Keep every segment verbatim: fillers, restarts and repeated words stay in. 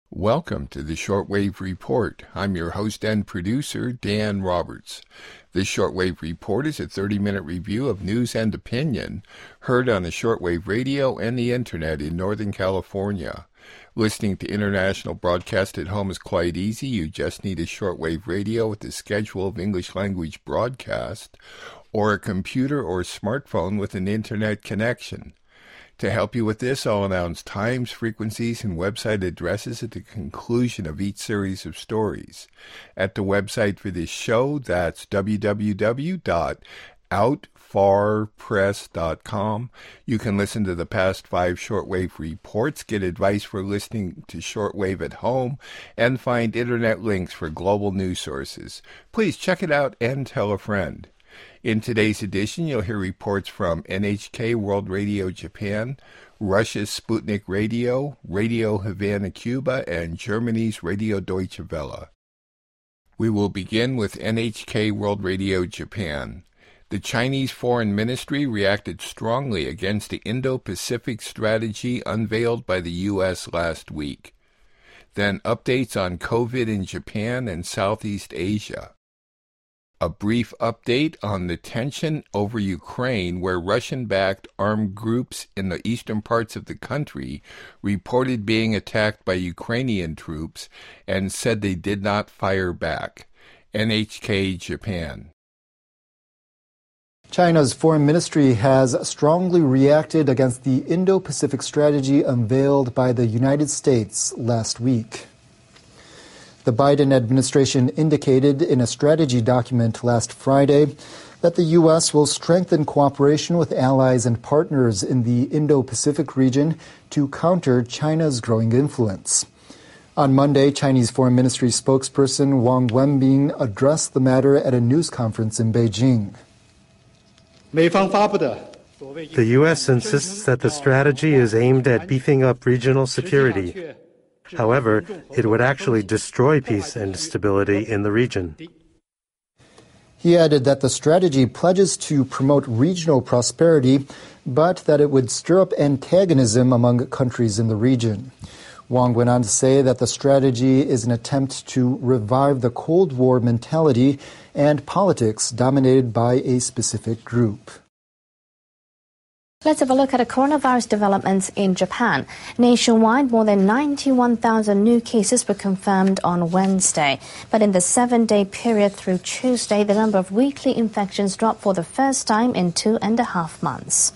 Welcome to the Shortwave Report. I'm your host and producer, Dan Roberts. This Shortwave Report is a thirty-minute review of news and opinion heard on the shortwave radio and the internet in Northern California. Listening to international broadcast at home is quite easy. You just need a shortwave radio with a schedule of English language broadcast or a computer or smartphone with an internet connection. To help you with this, I'll announce times, frequencies, and website addresses at the conclusion of each series of stories. At the website for this show, that's w w w dot out far press dot com. You can listen to the past five shortwave reports, get advice for listening to shortwave at home, and find internet links for global news sources. Please check it out and tell a friend. In today's edition, you'll hear reports from N H K World Radio Japan, Russia's Sputnik Radio, Radio Havana, Cuba, and Germany's Radio Deutsche Welle. We will begin with N H K World Radio Japan. The Chinese Foreign Ministry reacted strongly against the Indo-Pacific strategy unveiled by the U S last week. Then updates on COVID in Japan and Southeast Asia. A brief update on the tension over Ukraine, where Russian-backed armed groups in the eastern parts of the country reported being attacked by Ukrainian troops and said they did not fire back. N H K Japan. China's foreign ministry has strongly reacted against the Indo-Pacific strategy unveiled by the United States last week. The Biden administration indicated in a strategy document last Friday that the U S will strengthen cooperation with allies and partners in the Indo-Pacific region to counter China's growing influence. On Monday, Chinese Foreign Ministry spokesperson Wang Wenbin addressed the matter at a news conference in Beijing. The U S insists that the strategy is aimed at beefing up regional security. However, it would actually destroy peace and stability in the region. He added that the strategy pledges to promote regional prosperity, but that it would stir up antagonism among countries in the region. Wang went on to say that the strategy is an attempt to revive the Cold War mentality and politics dominated by a specific group. Let's have a look at the coronavirus developments in Japan. Nationwide, more than ninety-one thousand new cases were confirmed on Wednesday. But in the seven-day period through Tuesday, the number of weekly infections dropped for the first time in two and a half months.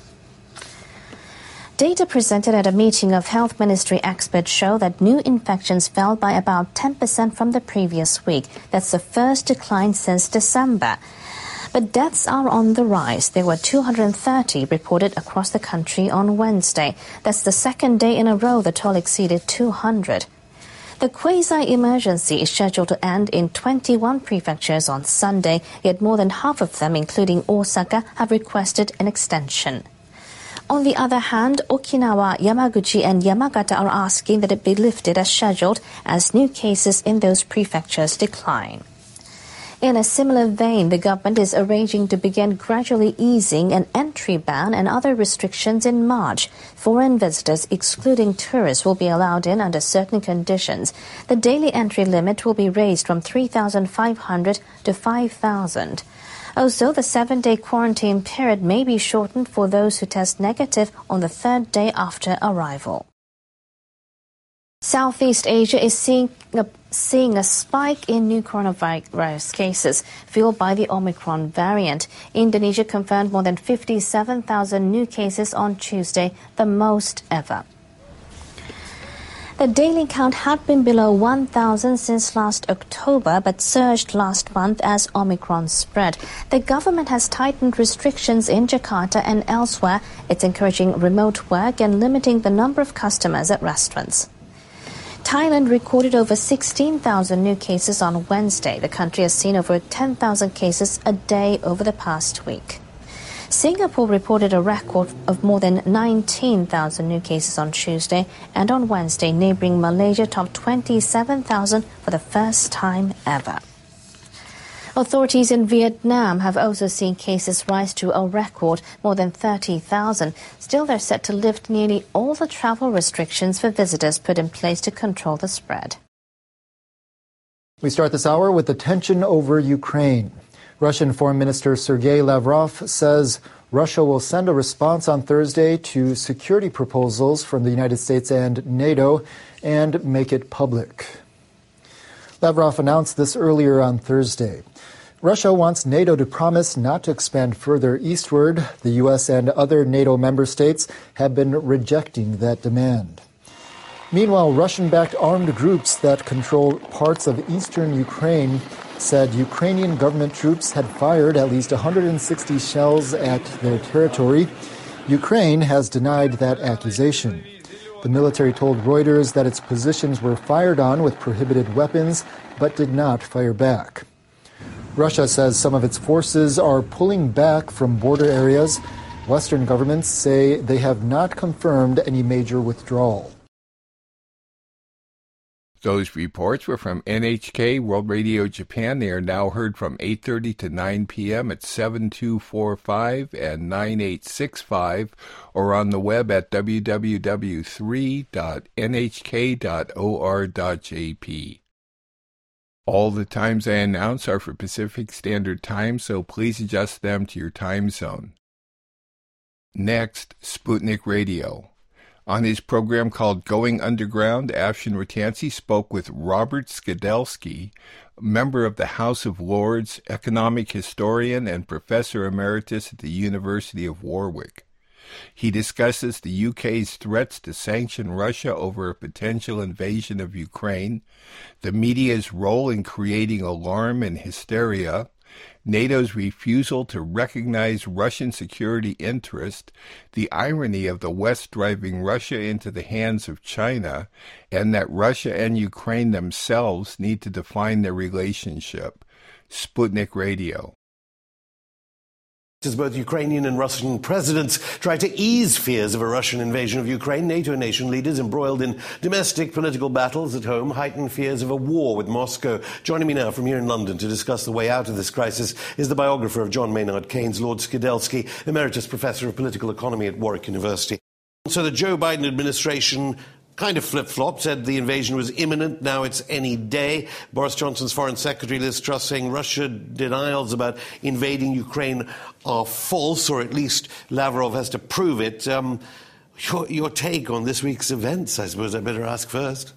Data presented at a meeting of Health Ministry experts show that new infections fell by about ten percent from the previous week. That's the first decline since December. But deaths are on the rise. There were two hundred thirty reported across the country on Wednesday. That's the second day in a row the toll exceeded two hundred. The quasi-emergency is scheduled to end in twenty-one prefectures on Sunday, yet more than half of them, including Osaka, have requested an extension. On the other hand, Okinawa, Yamaguchi and Yamagata are asking that it be lifted as scheduled as new cases in those prefectures decline. In a similar vein, the government is arranging to begin gradually easing an entry ban and other restrictions in March. Foreign visitors, excluding tourists, will be allowed in under certain conditions. The daily entry limit will be raised from three thousand five hundred to five thousand. Also, the seven-day quarantine period may be shortened for those who test negative on the third day after arrival. Southeast Asia is seeing a, seeing a spike in new coronavirus cases, fueled by the Omicron variant. Indonesia confirmed more than fifty-seven thousand new cases on Tuesday, the most ever. The daily count had been below one thousand since last October, but surged last month as Omicron spread. The government has tightened restrictions in Jakarta and elsewhere. It's encouraging remote work and limiting the number of customers at restaurants. Thailand recorded over sixteen thousand new cases on Wednesday. The country has seen over ten thousand cases a day over the past week. Singapore reported a record of more than nineteen thousand new cases on Tuesday, and on Wednesday, neighboring Malaysia topped twenty-seven thousand for the first time ever. Authorities in Vietnam have also seen cases rise to a record more than thirty thousand. Still, they're set to lift nearly all the travel restrictions for visitors put in place to control the spread. We start this hour with the tension over Ukraine. Russian Foreign Minister Sergei Lavrov says Russia will send a response on Thursday to security proposals from the United States and NATO and make it public. Lavrov announced this earlier on Thursday. Russia wants NATO to promise not to expand further eastward. The U S and other NATO member states have been rejecting that demand. Meanwhile, Russian-backed armed groups that control parts of eastern Ukraine said Ukrainian government troops had fired at least one hundred sixty shells at their territory. Ukraine has denied that accusation. The military told Reuters that its positions were fired on with prohibited weapons, but did not fire back. Russia says some of its forces are pulling back from border areas. Western governments say they have not confirmed any major withdrawal. Those reports were from N H K World Radio Japan. They are now heard from eight thirty to nine p.m. at seven two four five and nine eight six five, or on the web at w w w three dot n h k dot o r dot j p. All the times I announce are for Pacific Standard Time, so please adjust them to your time zone. Next, Sputnik Radio. On his program called Going Underground, Afshin Rattansi spoke with Robert Skidelsky, member of the House of Lords, economic historian, and professor emeritus at the University of Warwick. He discusses the U K's threats to sanction Russia over a potential invasion of Ukraine, the media's role in creating alarm and hysteria, NATO's refusal to recognize Russian security interest, the irony of the West driving Russia into the hands of China, and that Russia and Ukraine themselves need to define their relationship. Sputnik Radio. As both Ukrainian and Russian presidents try to ease fears of a Russian invasion of Ukraine, NATO nation leaders embroiled in domestic political battles at home heighten fears of a war with Moscow. Joining me now from here in London to discuss the way out of this crisis is the biographer of John Maynard Keynes, Lord Skidelsky, Emeritus Professor of Political Economy at Warwick University. So the Joe Biden administration kind of flip-flopped, said the invasion was imminent, now it's any day. Boris Johnson's Foreign Secretary Liz Truss saying Russia denials about invading Ukraine are false, or at least Lavrov has to prove it. Um, your, your take on this week's events, I suppose I better ask first.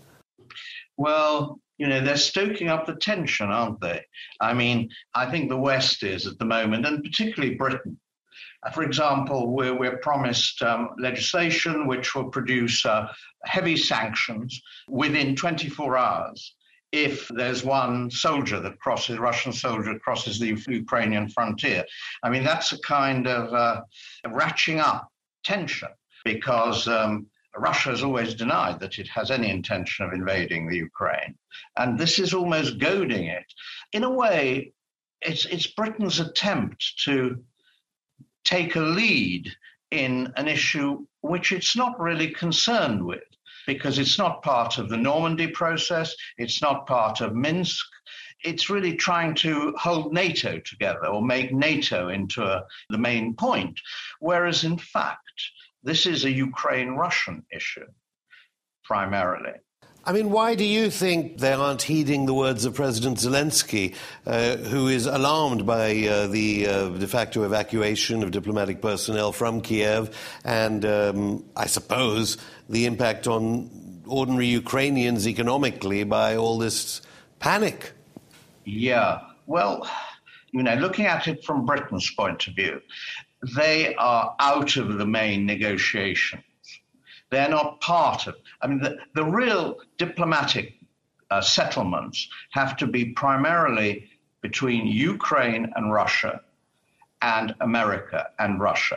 Well, you know, they're stoking up the tension, aren't they? I mean, I think the West is at the moment, and particularly Britain. For example, we're, we're promised um, legislation which will produce uh, heavy sanctions within twenty-four hours if there's one soldier that crosses, Russian soldier that crosses the Ukrainian frontier. I mean, that's a kind of uh, ratcheting up tension, because um, Russia has always denied that it has any intention of invading the Ukraine. And this is almost goading it. In a way, it's, it's Britain's attempt to take a lead in an issue which it's not really concerned with, because it's not part of the Normandy process, it's not part of Minsk. It's really trying to hold NATO together or make NATO into a, the main point, whereas in fact, this is a Ukraine-Russian issue, primarily. I mean, why do you think they aren't heeding the words of President Zelensky, uh, who is alarmed by uh, the uh, de facto evacuation of diplomatic personnel from Kiev and, um, I suppose, the impact on ordinary Ukrainians economically by all this panic? Yeah, well, you know, looking at it from Britain's point of view, they are out of the main negotiation. They're not part of, I mean, the, the real diplomatic uh, settlements have to be primarily between Ukraine and Russia and America and Russia.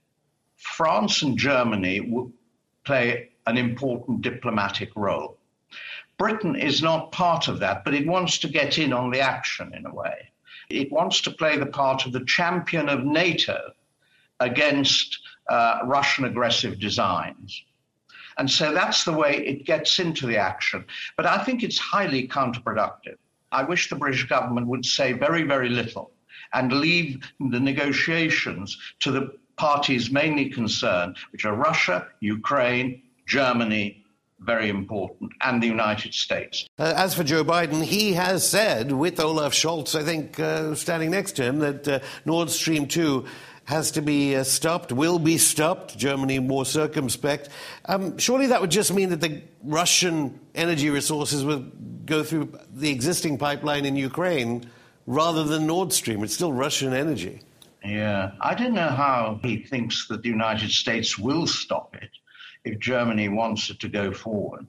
France and Germany will play an important diplomatic role. Britain is not part of that, but it wants to get in on the action in a way. It wants to play the part of the champion of NATO against uh, Russian aggressive designs. And so that's the way it gets into the action. But I think it's highly counterproductive. I wish the British government would say very, very little and leave the negotiations to the parties mainly concerned, which are Russia, Ukraine, Germany, very important, and the United States. Uh, as for Joe Biden, he has said, with Olaf Scholz, I think, uh, standing next to him, that uh, Nord Stream two has to be uh, stopped, will be stopped, Germany more circumspect. Um, surely that would just mean that the Russian energy resources would go through the existing pipeline in Ukraine rather than Nord Stream. It's still Russian energy. Yeah, I don't know how he thinks that the United States will stop it if Germany wants it to go forward.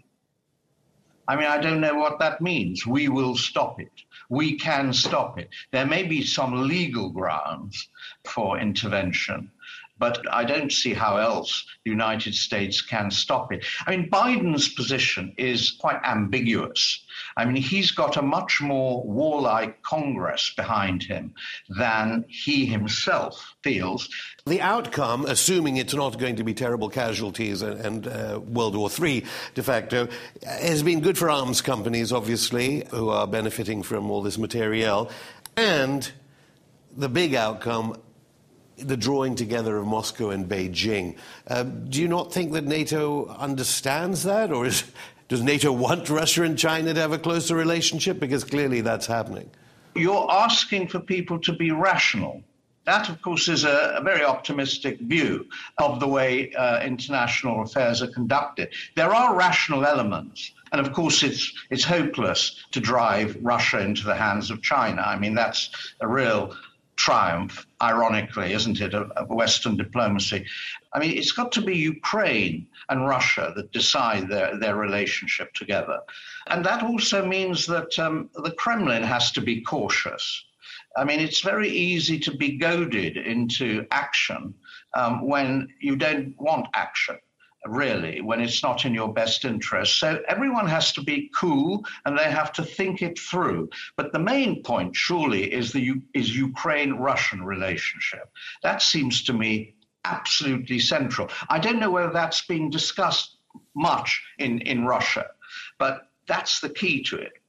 I mean, I don't know what that means. We will stop it. We can stop it. There may be some legal grounds for intervention, but I don't see how else the United States can stop it. I mean, Biden's position is quite ambiguous. I mean, he's got a much more warlike Congress behind him than he himself feels. The outcome, assuming it's not going to be terrible casualties and, and uh, World War Three de facto, has been good for arms companies, obviously, who are benefiting from all this materiel. And the big outcome, the drawing together of Moscow and Beijing. Uh, do you not think that NATO understands that? Or is, does NATO want Russia and China to have a closer relationship? Because clearly that's happening. You're asking for people to be rational. That, of course, is a, a very optimistic view of the way uh, international affairs are conducted. There are rational elements. And, of course, it's it's hopeless to drive Russia into the hands of China. I mean, that's a real triumph, ironically, isn't it, of, of Western diplomacy. I mean, it's got to be Ukraine and Russia that decide their, their relationship together. And that also means that um, the Kremlin has to be cautious. I mean, it's very easy to be goaded into action um, when you don't want action, really, when it's not in your best interest. So everyone has to be cool and they have to think it through. But the main point, surely, is the is Ukraine-Russian relationship. That seems to me absolutely central. I don't know whether that's been discussed much in, in Russia, but that's the key to it.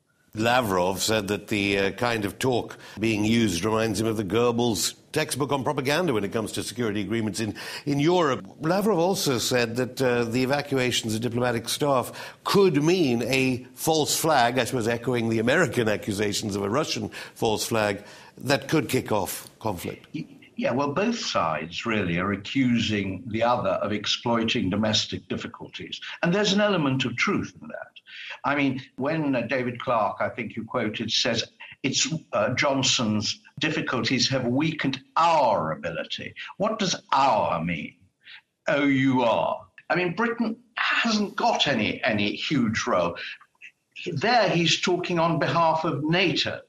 Lavrov said that the uh, kind of talk being used reminds him of the Goebbels textbook on propaganda when it comes to security agreements in, in Europe. Lavrov also said that uh, the evacuations of diplomatic staff could mean a false flag, I suppose echoing the American accusations of a Russian false flag, that could kick off conflict. Yeah, well, both sides really are accusing the other of exploiting domestic difficulties. And there's an element of truth in that. I mean, when uh, David Clark, I think you quoted, says it's uh, Johnson's difficulties have weakened our ability. What does our mean? O U R. I mean, Britain hasn't got any, any huge role. There he's talking on behalf of NATO.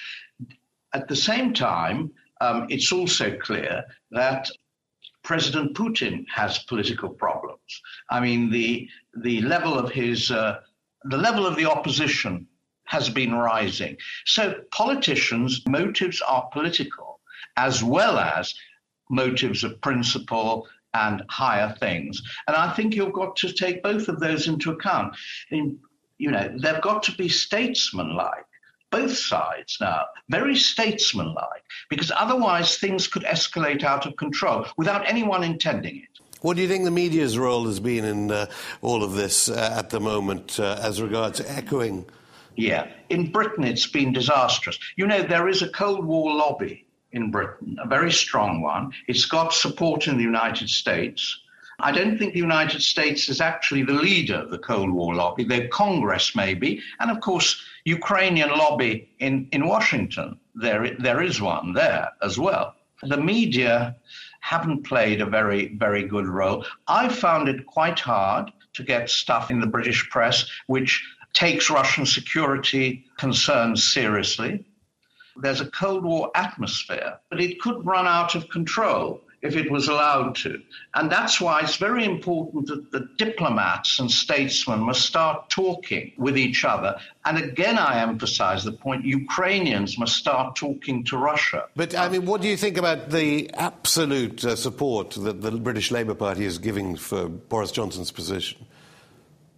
At the same time, um, it's also clear that President Putin has political problems. I mean, the, the level of his... Uh, The level of the opposition has been rising. So politicians' motives are political, as well as motives of principle and higher things. And I think you've got to take both of those into account. In, you know, they've got to be statesmanlike, both sides now, very statesmanlike, because otherwise things could escalate out of control without anyone intending it. What do you think the media's role has been in uh, all of this uh, at the moment uh, as regards echoing? Yeah, in Britain it's been disastrous. You know, there is a Cold War lobby in Britain, a very strong one. It's got support in the United States. I don't think the United States is actually the leader of the Cold War lobby. Their Congress maybe, and of course, Ukrainian lobby in, in Washington. There, there is one there as well. The media haven't played a very, very good role. I found it quite hard to get stuff in the British press which takes Russian security concerns seriously. There's a Cold War atmosphere, but it could run out of control if it was allowed to. And that's why it's very important that the diplomats and statesmen must start talking with each other. And again, I emphasize the point, Ukrainians must start talking to Russia. But, I mean, what do you think about the absolute uh, support that the British Labour Party is giving for Boris Johnson's position?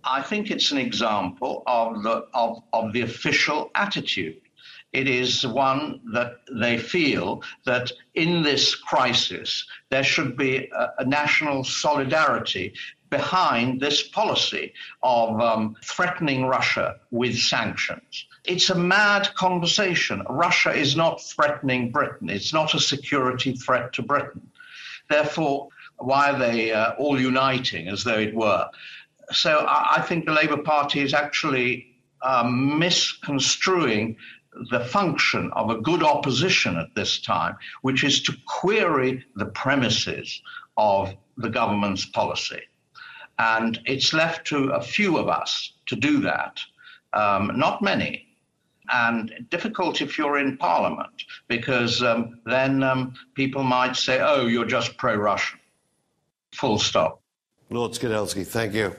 I think it's an example of the of, of the official attitude. It is one that they feel that in this crisis there should be a, a national solidarity behind this policy of um, threatening Russia with sanctions. It's a mad conversation. Russia is not threatening Britain. It's not a security threat to Britain. Therefore, why are they uh, all uniting as though it were? So I, I think the Labour Party is actually um, misconstruing the function of a good opposition at this time, which is to query the premises of the government's policy. And it's left to a few of us to do that, um, not many. And difficult if you're in Parliament, because um, then um, people might say, oh, you're just pro-Russian. Full stop. Lord Skidelsky, thank you.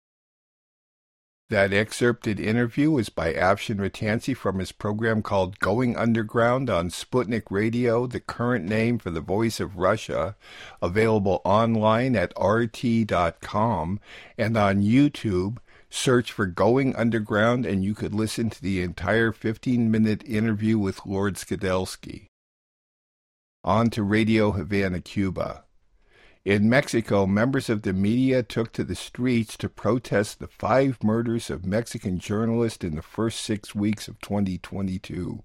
That excerpted interview was by Afshin Rattansi from his program called Going Underground on Sputnik Radio, the current name for the Voice of Russia, available online at R T dot com and on YouTube. Search for Going Underground and you could listen to the entire fifteen-minute interview with Lord Skidelsky. On to Radio Havana, Cuba. In Mexico, members of the media took to the streets to protest the five murders of Mexican journalists in the first six weeks of twenty twenty-two.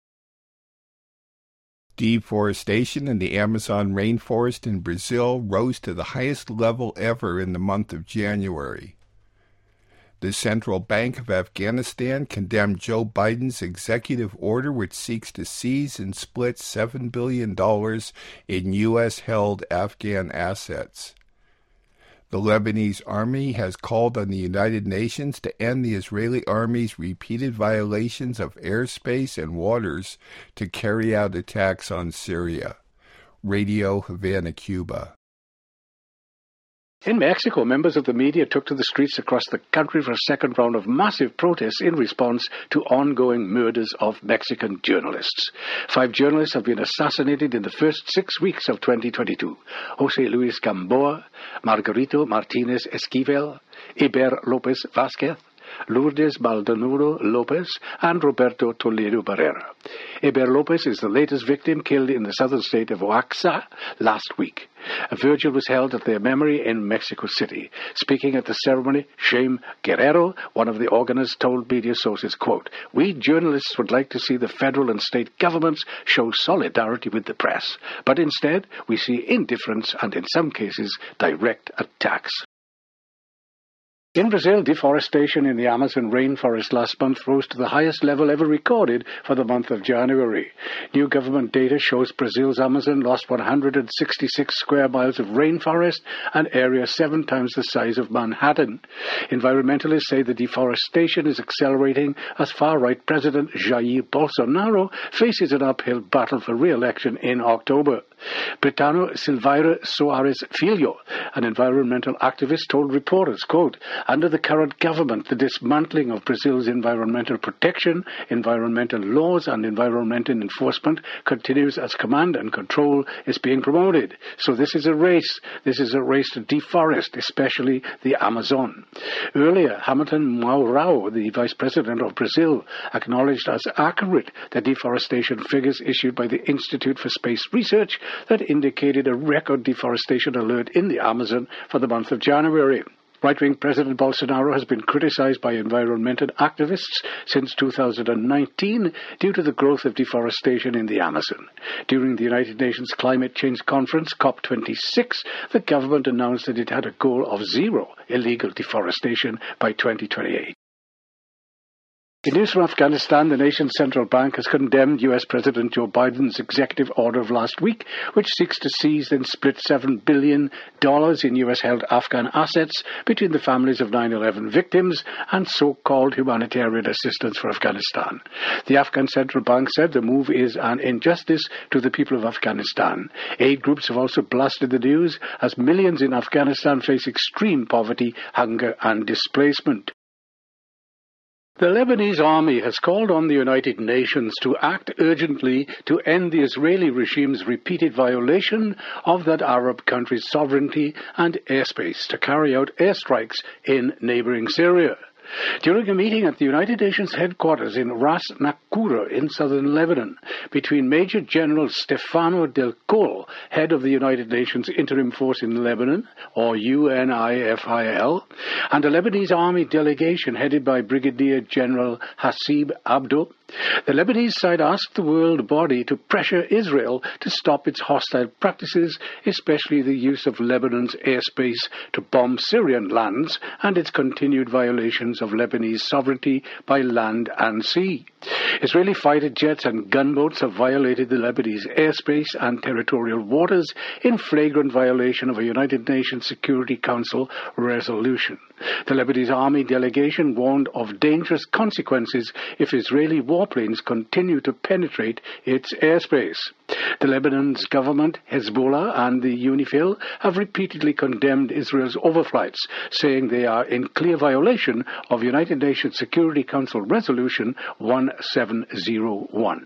Deforestation in the Amazon rainforest in Brazil rose to the highest level ever in the month of January. The Central Bank of Afghanistan condemned Joe Biden's executive order which seeks to seize and split seven billion dollars in U S-held Afghan assets. The Lebanese army has called on the United Nations to end the Israeli army's repeated violations of airspace and waters to carry out attacks on Syria. Radio Havana, Cuba. In Mexico, members of the media took to the streets across the country for a second round of massive protests in response to ongoing murders of Mexican journalists. Five journalists have been assassinated in the first six weeks of twenty twenty-two. José Luis Gamboa, Margarito Martínez Esquivel, Eber López Vázquez, Lourdes Maldonado López, and Roberto Toledo Barrera. Eber López is the latest victim killed in the southern state of Oaxaca last week. A vigil was held at their memory in Mexico City. Speaking at the ceremony, Jaime Guerrero, one of the organizers, told media sources, quote, "We journalists would like to see the federal and state governments show solidarity with the press, but instead we see indifference and in some cases direct attacks." In Brazil, deforestation in the Amazon rainforest last month rose to the highest level ever recorded for the month of January. New government data shows Brazil's Amazon lost one hundred sixty-six square miles of rainforest, an area seven times the size of Manhattan. Environmentalists say the deforestation is accelerating as far-right President Jair Bolsonaro faces an uphill battle for re-election in October. Britano Silveira Soares Filho, an environmental activist, told reporters, quote, "Under the current government, the dismantling of Brazil's environmental protection, environmental laws and environmental enforcement continues as command and control is being promoted. So this is a race. This is a race to deforest, especially the Amazon." Earlier, Hamilton Mourão, the vice president of Brazil, acknowledged as accurate the deforestation figures issued by the Institute for Space Research that indicated a record deforestation alert in the Amazon for the month of January. Right-wing President Bolsonaro has been criticized by environmental activists since two thousand nineteen due to the growth of deforestation in the Amazon. During the United Nations Climate Change Conference, COP twenty-six, the government announced that it had a goal of zero illegal deforestation by twenty twenty-eight. In news from Afghanistan, the nation's central bank has condemned U S President Joe Biden's executive order of last week, which seeks to seize and split seven billion dollars in U S-held Afghan assets between the families of nine eleven victims and so-called humanitarian assistance for Afghanistan. The Afghan central bank said the move is an injustice to the people of Afghanistan. Aid groups have also blasted the news as millions in Afghanistan face extreme poverty, hunger and displacement. The Lebanese army has called on the United Nations to act urgently to end the Israeli regime's repeated violation of that Arab country's sovereignty and airspace to carry out airstrikes in neighboring Syria. During a meeting at the United Nations headquarters in Ras Nakura in southern Lebanon between Major General Stefano Del Col, head of the United Nations Interim Force in Lebanon, or U N I F I L, and a Lebanese army delegation headed by Brigadier General Hasib Abdo, the Lebanese side asked the world body to pressure Israel to stop its hostile practices, especially the use of Lebanon's airspace to bomb Syrian lands and its continued violations of Lebanese sovereignty by land and sea. Israeli fighter jets and gunboats have violated the Lebanese airspace and territorial waters in flagrant violation of a United Nations Security Council resolution. The Lebanese army delegation warned of dangerous consequences if Israeli warplanes continue to penetrate its airspace. The Lebanon's government, Hezbollah, and the UNIFIL have repeatedly condemned Israel's overflights, saying they are in clear violation of United Nations Security Council Resolution one seven zero one.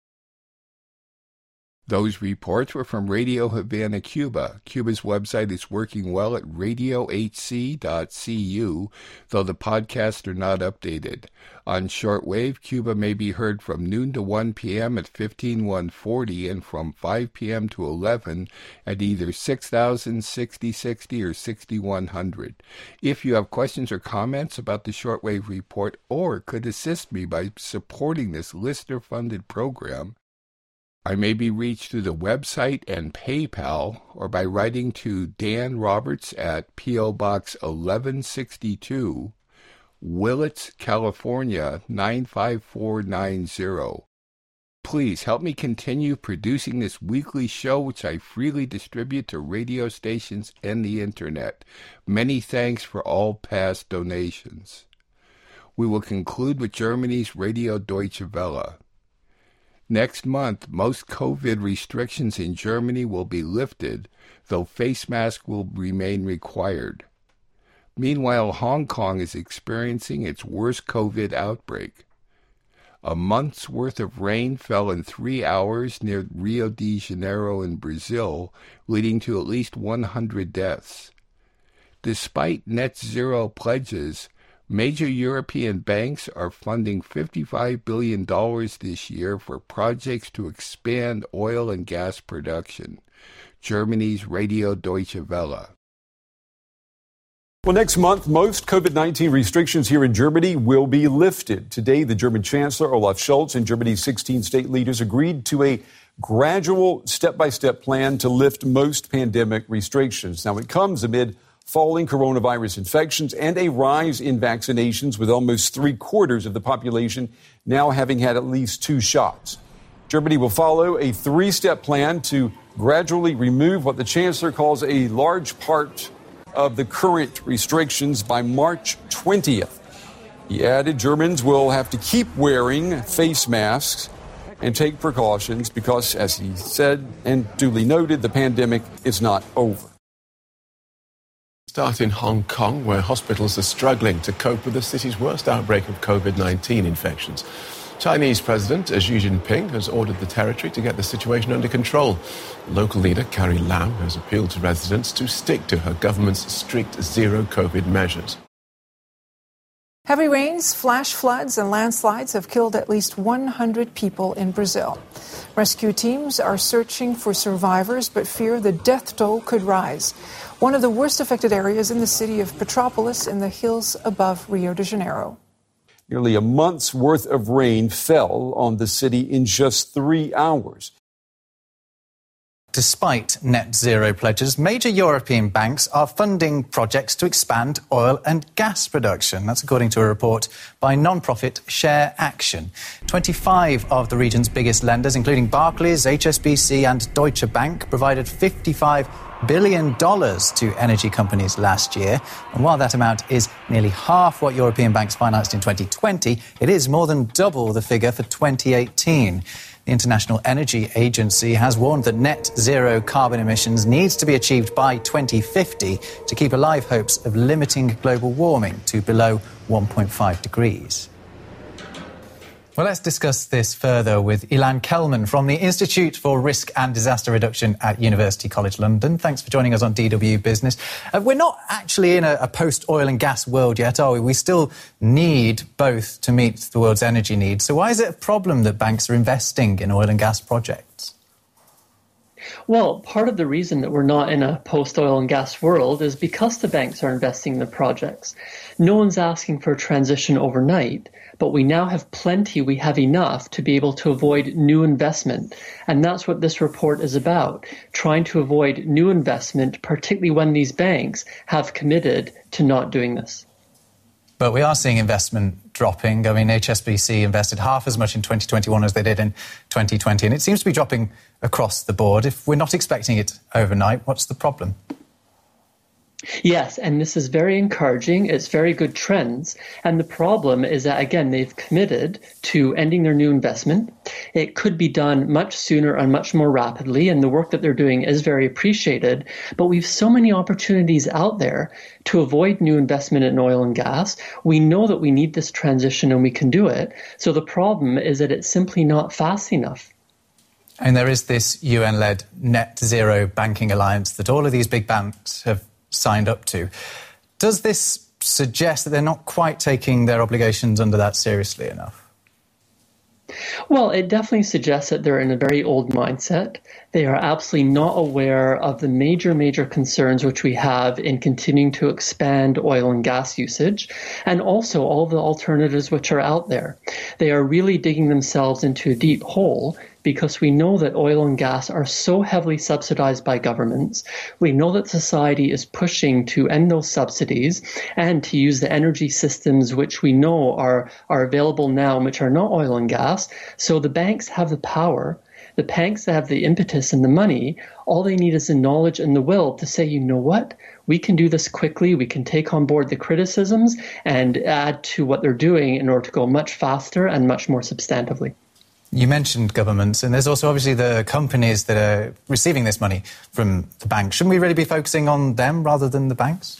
Those reports were from Radio Havana, Cuba. Cuba's website is working well at radio h c dot c u, though the podcasts are not updated. On shortwave, Cuba may be heard from noon to one p.m. at fifteen one forty and from five p.m. to eleven at either six thousand, sixty sixty, or sixty-one hundred. If you have questions or comments about the Shortwave Report or could assist me by supporting this listener-funded program, I may be reached through the website and PayPal or by writing to Dan Roberts at P O. Box eleven sixty-two, Willits, California nine five four nine zero. Please help me continue producing this weekly show, which I freely distribute to radio stations and the Internet. Many thanks for all past donations. We will conclude with Germany's Radio Deutsche Welle. Next month, most COVID restrictions in Germany will be lifted, though face masks will remain required. Meanwhile, Hong Kong is experiencing its worst COVID outbreak. A month's worth of rain fell in three hours near Rio de Janeiro in Brazil, leading to at least one hundred deaths. Despite net zero pledges, major European banks are funding fifty-five billion dollars this year for projects to expand oil and gas production. Germany's Radio Deutsche Welle. Well, next month, most COVID nineteen restrictions here in Germany will be lifted. Today, the German Chancellor Olaf Scholz and Germany's sixteen state leaders agreed to a gradual, step-by-step plan to lift most pandemic restrictions. Now, it comes amid falling coronavirus infections and a rise in vaccinations, with almost three-quarters of the population now having had at least two shots. Germany will follow a three-step plan to gradually remove what the chancellor calls a large part of the current restrictions by March twentieth. He added Germans will have to keep wearing face masks and take precautions because, as he said and duly noted, the pandemic is not over. Start in Hong Kong, where hospitals are struggling to cope with the city's worst outbreak of COVID nineteen infections. Chinese President Xi Jinping has ordered the territory to get the situation under control. Local leader Carrie Lam has appealed to residents to stick to her government's strict zero-COVID measures. Heavy rains, flash floods, and landslides have killed at least one hundred people in Brazil. Rescue teams are searching for survivors, but fear the death toll could rise. One of the worst affected areas in the city of Petrópolis in the hills above Rio de Janeiro. Nearly a month's worth of rain fell on the city in just three hours. Despite net zero pledges, major European banks are funding projects to expand oil and gas production. That's according to a report by non-profit Share Action. twenty-five of the region's biggest lenders, including Barclays, H S B C and Deutsche Bank, provided fifty-five billion dollars to energy companies last year. And while that amount is nearly half what European banks financed in twenty twenty, it is more than double the figure for twenty eighteen. The International Energy Agency has warned that net zero carbon emissions needs to be achieved by twenty fifty to keep alive hopes of limiting global warming to below one point five degrees. Well, let's discuss this further with Ilan Kelman from the Institute for Risk and Disaster Reduction at University College London. Thanks for joining us on D W Business. Uh, we're not actually in a, a post-oil and gas world yet, are we? We still need both to meet the world's energy needs. So why is it a problem that banks are investing in oil and gas projects? Well, part of the reason that we're not in a post-oil and gas world is because the banks are investing in the projects. No one's asking for a transition overnight, but we now have plenty, we have enough to be able to avoid new investment. And that's what this report is about, trying to avoid new investment, particularly when these banks have committed to not doing this. But we are seeing investment dropping. I mean, H S B C invested half as much in twenty twenty-one as they did in twenty twenty, and it seems to be dropping across the board. If we're not expecting it overnight, what's the problem? Yes, and this is very encouraging. It's very good trends. And the problem is that, again, they've committed to ending their new investment. It could be done much sooner and much more rapidly, and the work that they're doing is very appreciated. But we've so many opportunities out there to avoid new investment in oil and gas. We know that we need this transition and we can do it. So the problem is that it's simply not fast enough. And there is this U N-led net zero banking alliance that all of these big banks have signed up to. Does this suggest that they're not quite taking their obligations under that seriously enough? Well, it definitely suggests that they're in a very old mindset. They are absolutely not aware of the major, major concerns which we have in continuing to expand oil and gas usage, and also all the alternatives which are out there. They are really digging themselves into a deep hole because we know that oil and gas are so heavily subsidized by governments. We know that society is pushing to end those subsidies and to use the energy systems which we know are, are available now, which are not oil and gas. So the banks have the power. The banks that have the impetus and the money, all they need is the knowledge and the will to say, you know what, we can do this quickly, we can take on board the criticisms and add to what they're doing in order to go much faster and much more substantively. You mentioned governments, and there's also obviously the companies that are receiving this money from the banks. Shouldn't we really be focusing on them rather than the banks?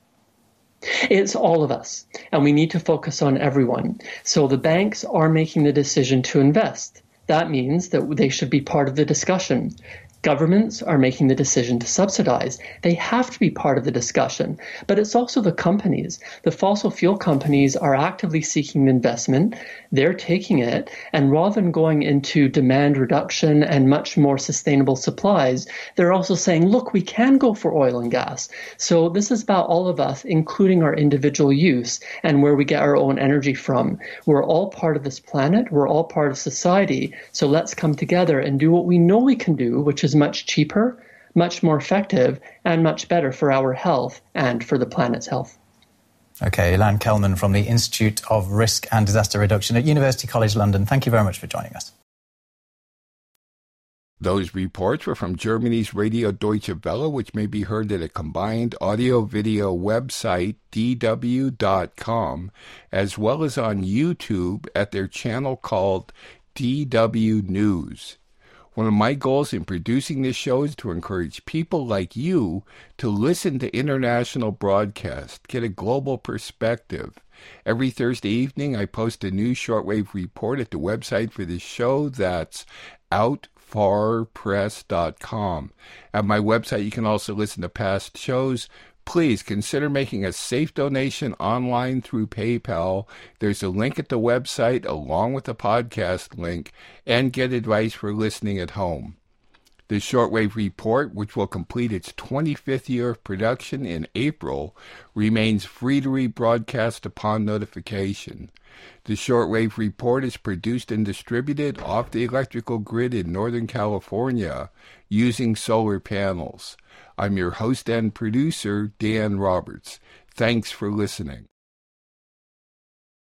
It's all of us, and we need to focus on everyone. So the banks are making the decision to invest. That means that they should be part of the discussion. Governments are making the decision to subsidize. They have to be part of the discussion. But it's also the companies. The fossil fuel companies are actively seeking investment. They're taking it. And rather than going into demand reduction and much more sustainable supplies, they're also saying, look, we can go for oil and gas. So this is about all of us, including our individual use and where we get our own energy from. We're all part of this planet. We're all part of society. So let's come together and do what we know we can do, which is much cheaper, much more effective, and much better for our health and for the planet's health. OK, Ilan Kelman from the Institute of Risk and Disaster Reduction at University College London. Thank you very much for joining us. Those reports were from Germany's Radio Deutsche Welle, which may be heard at a combined audio-video website, D W dot com, as well as on YouTube at their channel called D W News. One of my goals in producing this show is to encourage people like you to listen to international broadcasts, get a global perspective. Every Thursday evening, I post a new shortwave report at the website for this show. That's out far press dot com. At my website, you can also listen to past shows. Please consider making a safe donation online through PayPal. There's a link at the website along with the podcast link, and get advice for listening at home. The Shortwave Report, which will complete its twenty-fifth year of production in April, remains free to rebroadcast upon notification. The Shortwave Report is produced and distributed off the electrical grid in Northern California using solar panels. I'm your host and producer, Dan Roberts. Thanks for listening.